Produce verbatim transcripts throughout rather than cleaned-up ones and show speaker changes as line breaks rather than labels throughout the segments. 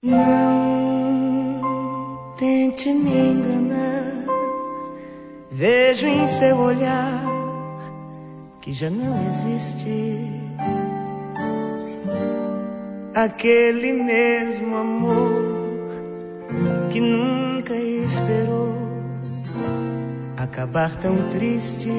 Não tente me enganar, vejo em seu olhar que já não existe aquele mesmo amor que nunca esperou acabar tão triste.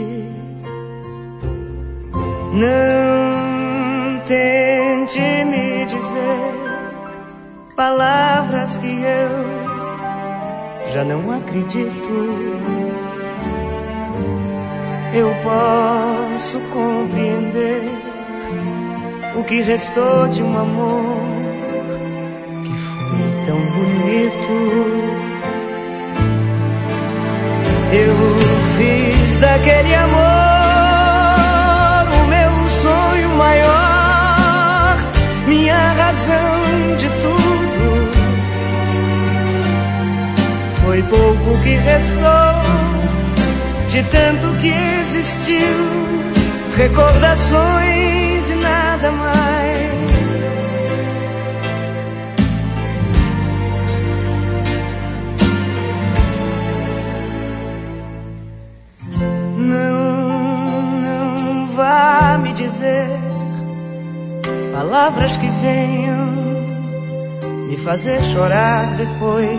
Não tente me dizer palavras que eu já não acredito. Eu posso compreender o que restou de um amor que foi tão bonito. Eu fiz daquele amor o meu sonho maior, minha razão de tudo. Foi pouco que restou de tanto que existiu, recordações e nada mais. Não, não vá me dizer palavras que venham me fazer chorar depois.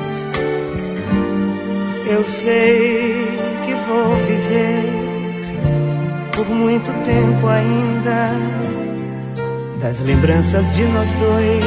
Eu sei que vou viver por muito tempo ainda das lembranças de nós dois.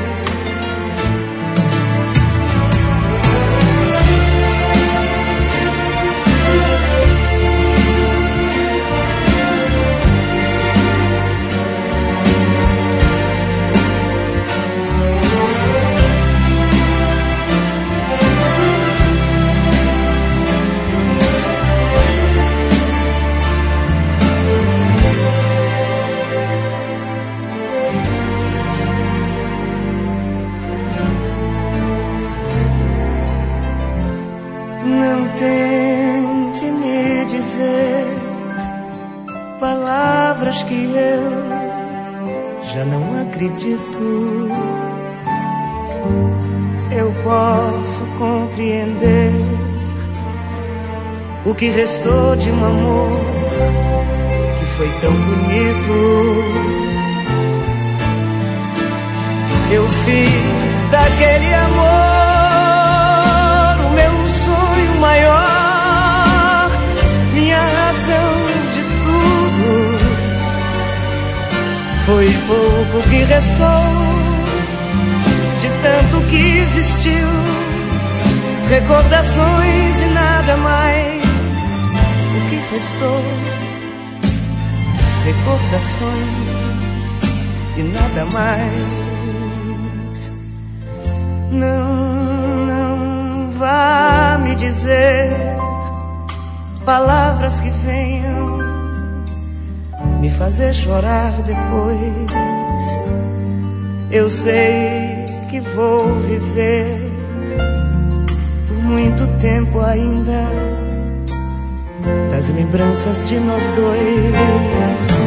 Não tente me dizer palavras que eu já não acredito. Eu posso compreender o que restou de um amor que foi tão bonito. Eu fiz daquele amor maior, minha razão de tudo. Foi pouco que restou de tanto que existiu, recordações e nada mais. O que restou, recordações e nada mais. Não, não vá me dizer palavras que venham me fazer chorar depois. Eu sei que vou viver por muito tempo ainda das lembranças de nós dois.